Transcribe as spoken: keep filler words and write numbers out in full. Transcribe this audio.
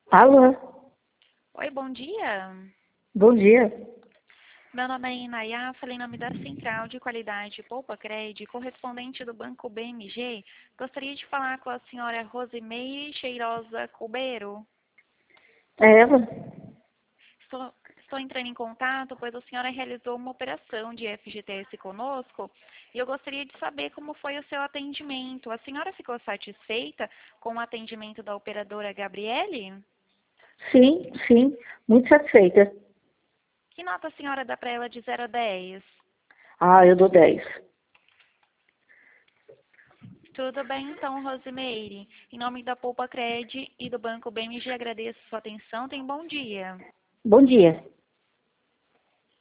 Alô, Oi, bom dia. bom dia. Meu nome é Inayá, falei em nome da Central de Qualidade Poupa Cred, correspondente do Banco B M G. Gostaria de falar com a senhora Rosimeire Cheirosa Coubeiro. É ela? Estou, estou entrando em contato, pois a senhora realizou uma operação de F G T S conosco e eu gostaria de saber como foi o seu atendimento. A senhora ficou satisfeita com o atendimento da operadora Gabriele? Sim, sim, muito satisfeita. Que nota a senhora dá para ela de zero a dez? Ah, eu dou dez. Tudo bem, então, Rosimeire. Em nome da Poupa Cred e do Banco B M G, agradeço sua atenção. Tenha um bom dia. Bom dia.